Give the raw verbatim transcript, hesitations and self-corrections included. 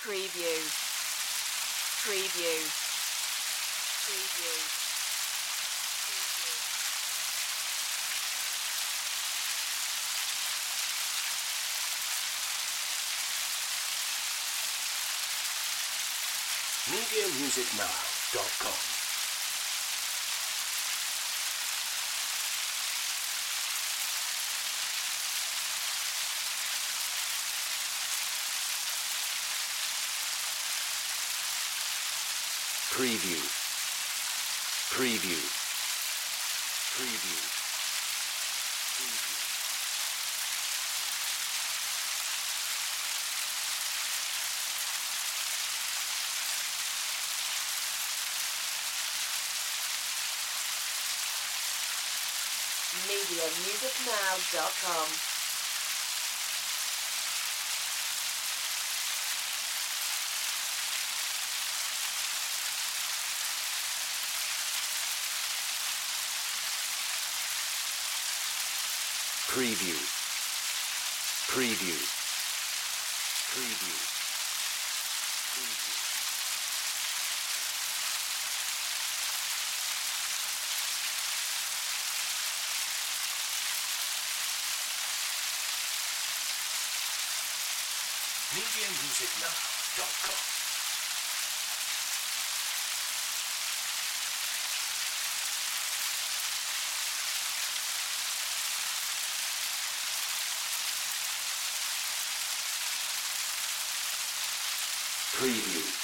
Preview. Preview. Preview. media music now dot com. Preview. Preview. Preview. Preview. media music now dot com. Preview. Preview. Preview. Preview. media music now dot com. Preview.